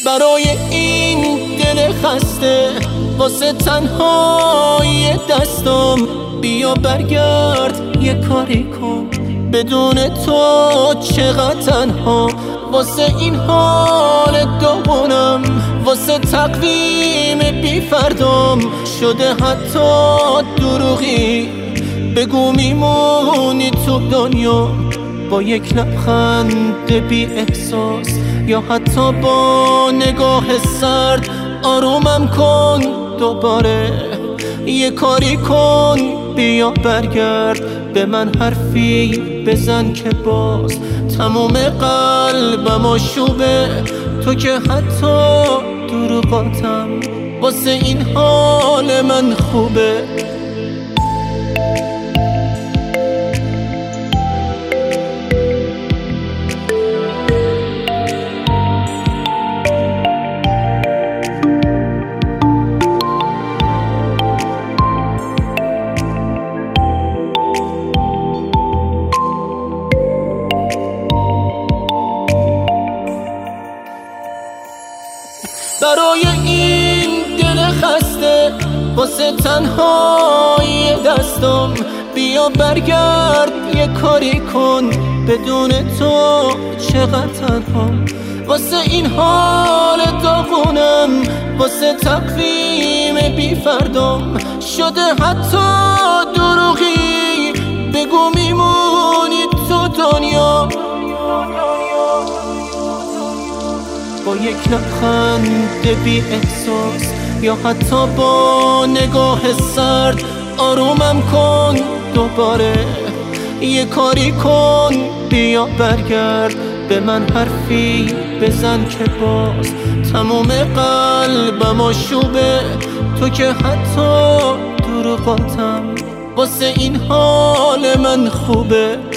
برای این دل خسته واسه تنهایی دستم بیا برگرد یه کاری کن، بدون تو چقدر تنها. واسه این حال داغونم، واسه تقویم بی فردام شده حتی دروغی. بگو میمونی تو دنیا با یک لبخند بی احساس، یا حتی با نگاه سرد آرومم کن دوباره. یه کاری کن بیا برگرد به من، حرفی بزن که باز تموم قلبم آشوبه. تو که حتی دروغاتم واسه این حال من خوبه. برای این دل خسته واسه تنهایی دستم بیا برگرد یه کاری کن، بدون تو چقدر تنهام. واسه این حال داغونم، واسه تقویم بی فردام شده حتی دروغی. بگو میمونی تو دنیا با یک لبخند بی احساس، یا حتی با نگاه سرد آرومم کن دوباره. یه کاری کن بیا برگرد به من، حرفی بزن که باز تموم قلبم آشوبه. تو که حتی دروغاتم واسه این حال من خوبه.